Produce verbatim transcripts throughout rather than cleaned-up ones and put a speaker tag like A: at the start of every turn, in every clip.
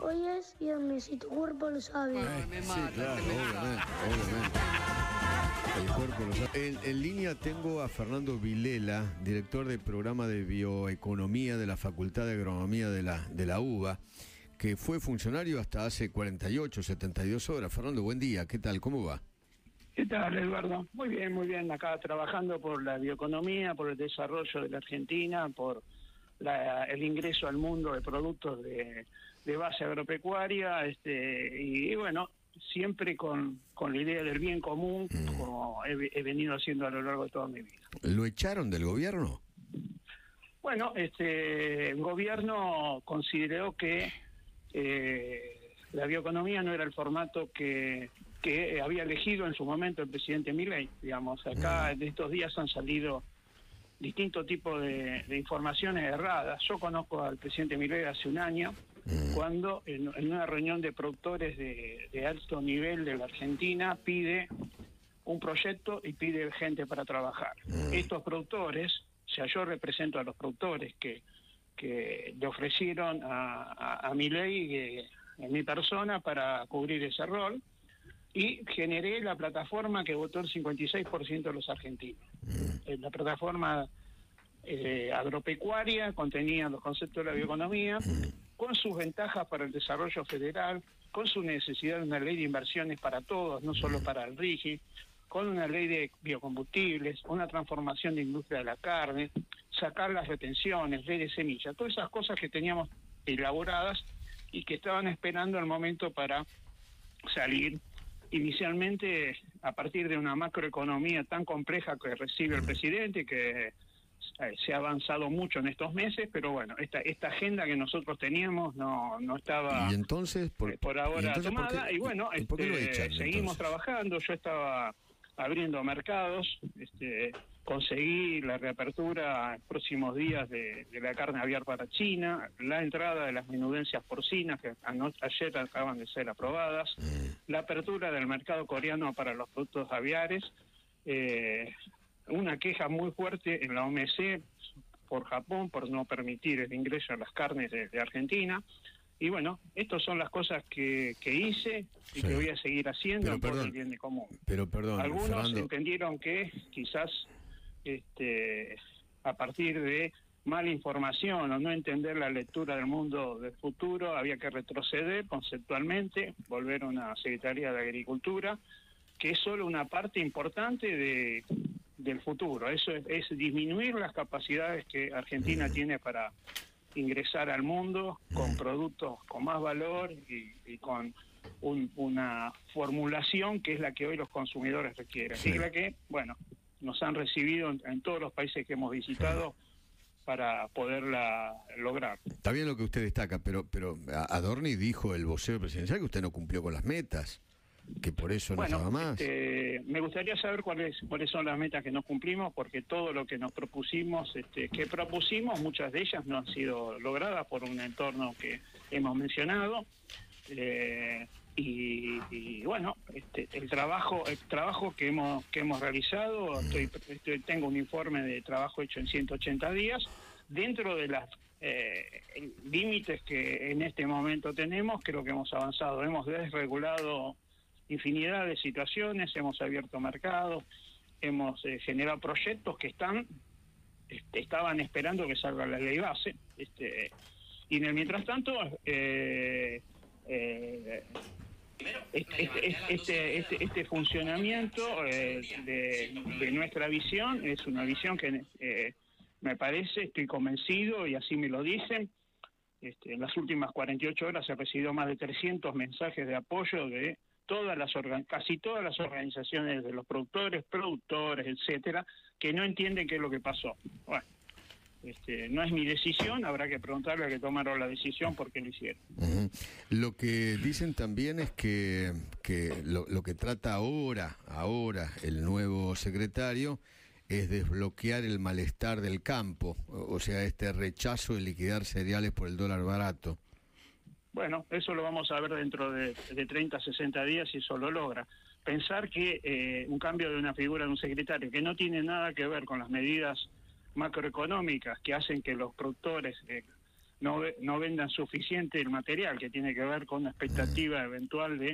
A: hoy es viernes y tu cuerpo lo sabe.
B: Ay, me mata,
C: sí, claro,
B: me
C: obviamente,
B: mata.
C: obviamente. El cuerpo lo sabe. En, en línea tengo a Fernando Vilela, director del programa de bioeconomía de la Facultad de Agronomía de la, de la UBA, que fue funcionario hasta hace cuarenta y ocho, setenta y dos horas. Fernando, buen día, ¿qué tal? ¿Cómo va?
D: ¿Qué tal, Eduardo? Muy bien, muy bien. Acá trabajando por la bioeconomía, por el desarrollo de la Argentina, por la, el ingreso al mundo de productos de, de base agropecuaria, este, y, y bueno, siempre con, con la idea del bien común, mm. como he, he venido haciendo a lo largo de toda mi vida.
C: ¿Lo echaron del gobierno?
D: Bueno, este, el gobierno consideró que eh, la bioeconomía no era el formato que, que había elegido en su momento el presidente Milei. Digamos, acá en estos días han salido distintos tipos de, de informaciones erradas. Yo conozco al presidente Milei hace un año, cuando en, en una reunión de productores de, de alto nivel de la Argentina pide un proyecto y pide gente para trabajar. Estos productores, o sea, yo represento a los productores que, que le ofrecieron a, a, a Milei, eh, en mi persona, para cubrir ese rol, y generé la plataforma que votó el cincuenta y seis por ciento de los argentinos. La plataforma eh, agropecuaria contenía los conceptos de la bioeconomía, con sus ventajas para el desarrollo federal, con su necesidad de una ley de inversiones para todos, no solo para el RIGI, con una ley de biocombustibles, una transformación de industria de la carne, sacar las retenciones, ley de semillas, todas esas cosas que teníamos elaboradas y que estaban esperando el momento para salir inicialmente a partir de una macroeconomía tan compleja que recibe el presidente, que se ha avanzado mucho en estos meses, pero bueno, esta esta agenda que nosotros teníamos no no estaba
C: y entonces por,
D: eh, por ahora
C: ¿y entonces
D: tomada,
C: por qué,
D: y bueno,
C: ¿y por qué lo
D: este,
C: echan,
D: seguimos
C: entonces?
D: trabajando. Yo estaba abriendo mercados, este, conseguí la reapertura en próximos días de, de la carne aviar para China, la entrada de las menudencias porcinas que ano, ayer acaban de ser aprobadas, mm. la apertura del mercado coreano para los productos aviares, eh, una queja muy fuerte en la O M C por Japón por no permitir el ingreso a las carnes de, de Argentina. Y bueno, estas son las cosas que, que hice y sí. que voy a seguir haciendo
C: pero,
D: en
C: perdón,
D: por el bien de común.
C: Pero perdón,
D: Algunos
C: Fernando...
D: entendieron que quizás este, a partir de mala información o no entender la lectura del mundo del futuro, había que retroceder conceptualmente, volver a una Secretaría de Agricultura, que es solo una parte importante de, del futuro. Eso es, es disminuir las capacidades que Argentina mm. tiene para ingresar al mundo con productos con más valor y, y con un, una formulación que es la que hoy los consumidores requieren. Sí. Y la que, bueno, nos han recibido en, en todos los países que hemos visitado sí. para poderla lograr.
C: Está bien lo que usted destaca, pero pero Adorni dijo, el vocero presidencial, que usted no cumplió con las metas, que por eso no
D: bueno,
C: estaba más.
D: Este, me gustaría saber cuáles cuáles son las metas que no cumplimos, porque todo lo que nos propusimos, este, que propusimos, muchas de ellas no han sido logradas por un entorno que hemos mencionado. Eh, y, y bueno, este, el trabajo el trabajo que hemos que hemos realizado, estoy, estoy, tengo un informe de trabajo hecho en ciento ochenta días, dentro de las eh, límites que en este momento tenemos. Creo que hemos avanzado, hemos desregulado infinidad de situaciones, hemos abierto mercados, hemos eh, generado proyectos que están este, estaban esperando que salga la ley base, este, y en el mientras tanto eh, eh, este, este, este, este funcionamiento eh, de, de nuestra visión es una visión que eh, me parece, estoy convencido y así me lo dicen. Este, en las últimas cuarenta y ocho horas he recibido más de trescientos mensajes de apoyo de todas las organ- casi todas las organizaciones de los productores, productores, etcétera, que no entienden qué es lo que pasó. Bueno, este, no es mi decisión, habrá que preguntarle a que tomaron la decisión por qué lo hicieron.
C: Uh-huh. Lo que dicen también es que, que lo, lo que trata ahora, ahora el nuevo secretario es desbloquear el malestar del campo, o sea, este rechazo de liquidar cereales por el dólar barato.
D: Bueno, eso lo vamos a ver dentro de, de treinta, sesenta días si eso lo logra. Pensar que eh, un cambio de una figura de un secretario que no tiene nada que ver con las medidas macroeconómicas que hacen que los productores eh, no ve- no vendan suficiente el material, que tiene que ver con una expectativa eventual de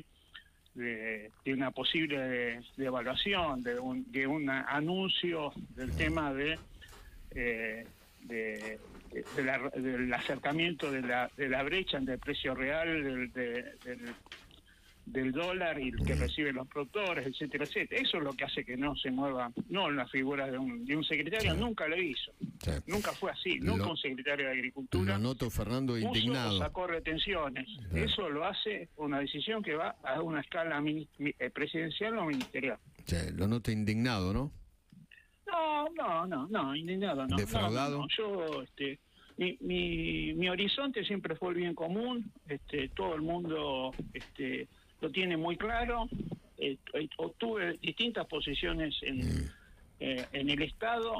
D: de, de una posible de, de evaluación, de un de un anuncio del tema de eh, de, de la- del acercamiento de la de la brecha entre el precio real del, de- del del dólar y el que reciben los productores, etcétera, etcétera. Eso es lo que hace que no se mueva, no la figura de un, de un secretario,
C: Sí.
D: nunca lo hizo,
C: Sí.
D: nunca fue así, nunca
C: Lo-
D: un secretario de
C: Lo
D: Agricultura
C: noto, Fernando,
D: puso o
C: indignado.
D: sacó retenciones.
C: Sí.
D: Eso lo hace una decisión que va a una escala mini- mi- eh, presidencial o ministerial.
C: Sí, lo noto indignado, ¿no?
D: No, no, no, no, indignado, no.
C: ¿Defraudado?
D: No, no, no. Yo, este, mi, mi, mi horizonte siempre fue el bien común. Este, todo el mundo, este, lo tiene muy claro. Eh, eh, obtuve distintas posiciones en, eh, en el Estado.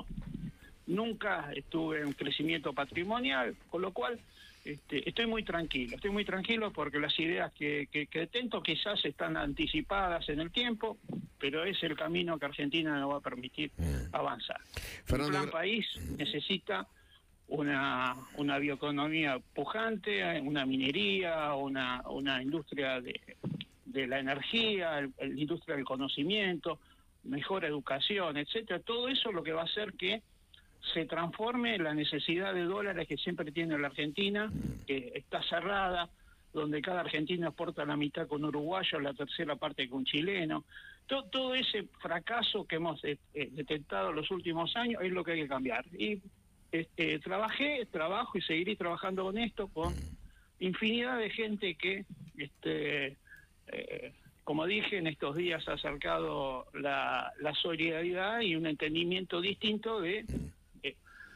D: Nunca estuve en un crecimiento patrimonial, con lo cual este, estoy muy tranquilo. Estoy muy tranquilo porque las ideas que, que, que detento quizás están anticipadas en el tiempo, pero es el camino que Argentina nos va a permitir avanzar.
C: Fernando,
D: Un plan
C: gra-
D: país necesita una, una bioeconomía pujante, una minería, una, una industria de, de la energía, el- la industria del conocimiento, mejor educación, etcétera. Todo eso es lo que va a hacer que se transforme la necesidad de dólares que siempre tiene la Argentina, que está cerrada, donde cada argentino exporta la mitad con uruguayo, la tercera parte con chileno. Todo, todo ese fracaso que hemos eh, eh, detectado en los últimos años es lo que hay que cambiar. Y este, trabajé, trabajo y seguiré trabajando con esto, con infinidad de gente que, este, eh, como dije, en estos días ha acercado la, la solidaridad y un entendimiento distinto de de,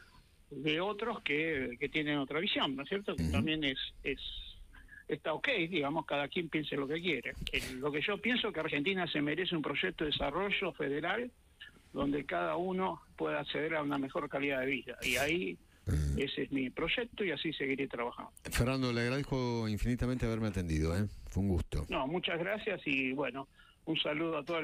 D: de otros que, que tienen otra visión, ¿no es cierto? Que también es, es está ok, digamos, cada quien piense lo que quiere. El- lo que yo pienso es que Argentina se merece un proyecto de desarrollo federal donde cada uno pueda acceder a una mejor calidad de vida. Y ahí ese es mi proyecto y así seguiré trabajando.
C: Fernando, le agradezco infinitamente haberme atendido, ¿eh? Fue un gusto.
D: No, muchas gracias y bueno, un saludo a toda la